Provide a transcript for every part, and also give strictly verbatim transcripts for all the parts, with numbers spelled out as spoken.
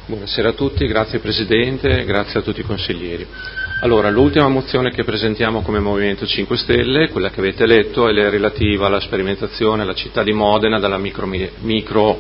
Buonasera a tutti, grazie Presidente, grazie a tutti i consiglieri. Allora, l'ultima mozione che presentiamo come Movimento cinque Stelle, quella che avete letto, è la relativa alla sperimentazione alla città di Modena della micro, micro,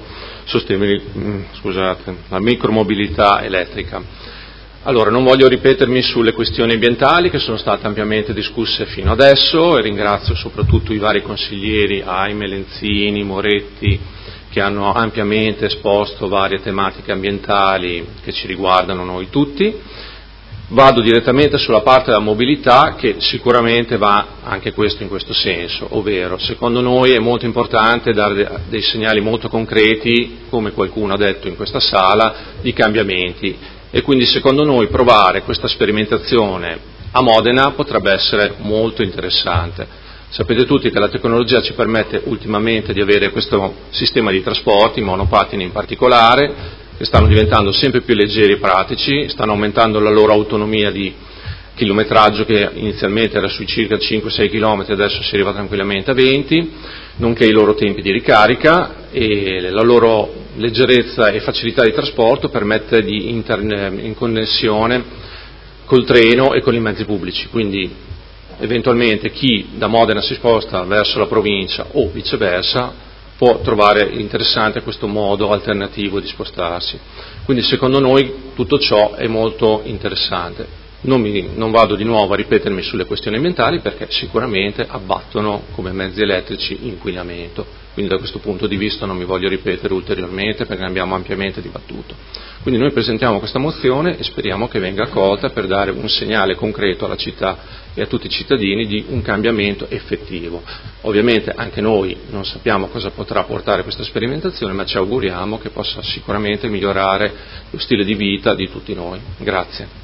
scusate, la micromobilità elettrica. Allora, non voglio ripetermi sulle questioni ambientali che sono state ampiamente discusse fino adesso e ringrazio soprattutto i vari consiglieri Aime, Lenzini, Moretti, che hanno ampiamente esposto varie tematiche ambientali che ci riguardano noi tutti. Vado direttamente sulla parte della mobilità, che sicuramente va anche questo in questo senso, ovvero secondo noi è molto importante dare dei segnali molto concreti, come qualcuno ha detto in questa sala, di cambiamenti, e quindi secondo noi provare questa sperimentazione a Modena potrebbe essere molto interessante. Sapete tutti che la tecnologia ci permette ultimamente di avere questo sistema di trasporti, monopattini in particolare, che stanno diventando sempre più leggeri e pratici, stanno aumentando la loro autonomia di chilometraggio, che inizialmente era sui circa cinque sei chilometri, adesso si arriva tranquillamente a venti, nonché i loro tempi di ricarica, e la loro leggerezza e facilità di trasporto permette di interne- in connessione col treno e con i mezzi pubblici, quindi eventualmente chi da Modena si sposta verso la provincia o viceversa può trovare interessante questo modo alternativo di spostarsi. Quindi secondo noi tutto ciò è molto interessante. Non, mi, non vado di nuovo a ripetermi sulle questioni ambientali perché sicuramente abbattono come mezzi elettrici inquinamento, quindi da questo punto di vista non mi voglio ripetere ulteriormente perché ne abbiamo ampiamente dibattuto. Quindi noi presentiamo questa mozione e speriamo che venga accolta per dare un segnale concreto alla città e a tutti i cittadini di un cambiamento effettivo. Ovviamente anche noi non sappiamo cosa potrà portare questa sperimentazione, ma ci auguriamo che possa sicuramente migliorare lo stile di vita di tutti noi. Grazie.